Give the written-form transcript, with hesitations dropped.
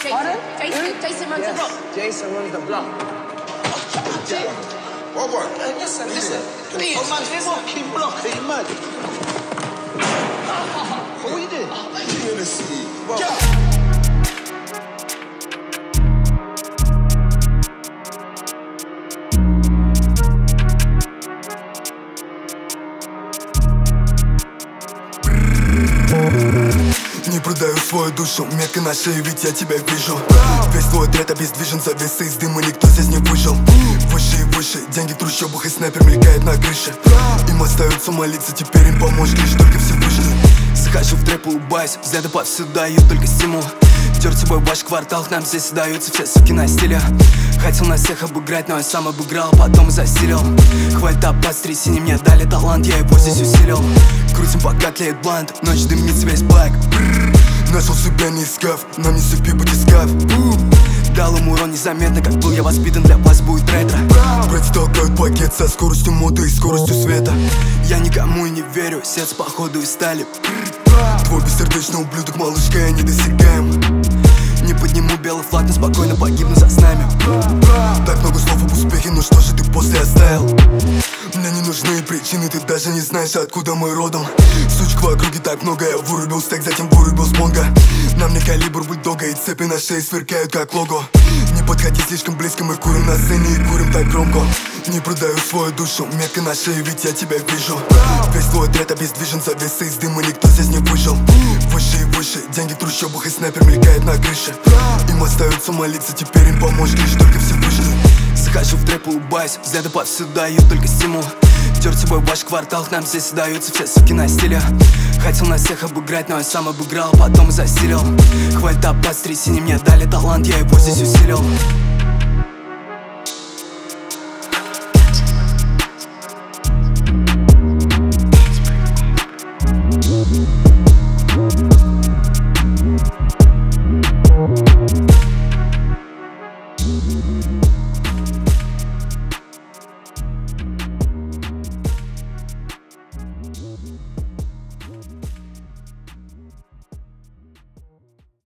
Jason runs the block. Jason runs the block. What? Listen. Please. Oh man, this fucking block, are you mad? What are you doing? King of the city. Не продаю свою душу, метка на шее, ведь я тебя вижу. Весь твой отряд обездвижен, завесы из дыма, никто здесь не выжил. Выше и выше, деньги в трущобах, и снайпер мелькает на крыше. Им остается молиться, теперь им поможет лишь только Всевышний. Захожу в трэп, улыбаюсь, взгляды повсюду дают только стимул. Терт собой ваш квартал, к нам здесь сдаются все суки на стиле. Хотел нас всех обыграть, но я сам обыграл, потом засилил. Хватит опасть, трясини, мне дали талант, я его здесь усилил. Крутим пока тлеет блант, ночь дымится весь блэк. Нашел себя не искав, нам не сыпи батискаф. Дал ему урон незаметно, как был я воспитан, для вас будет ретро. Братья толкают пакет со скоростью моды и скоростью света. Я никому и не верю, сердце походу из стали. Твой бессердечный ублюдок, малышка, я недосягаем. Не подниму белый флаг, но спокойно погибну за знамя. Так много слов об успехе, но что же ты после оставил? Мне не нужны причины, ты даже не знаешь, откуда мы родом. Сучек в округе так много, я вырубил стек, затем вырубил с бонга. На мне калибр бульдога и цепи на шее сверкают как лого. Не подходи слишком близко, мы курим на сцене и курим так громко. Не продаю свою душу, метка на шее, ведь я тебя вижу. Весь твой отряд обездвижен, завесы из дыма, никто здесь не выжил. Выше и выше, деньги в трущобах, и снайпер мелькает на крыше. Им остается молиться, теперь им поможет лишь только Всевышний. Захожу в трэп, улыбаюсь, взгляды повсюду дают только стимул. Терт собой ваш квартал, к нам здесь сдаются все суки на стиле. Хотел нас всех обыграть, но я сам обыграл, потом засилил. Хватит опасть, трясини, мне дали талант, я его здесь усилил.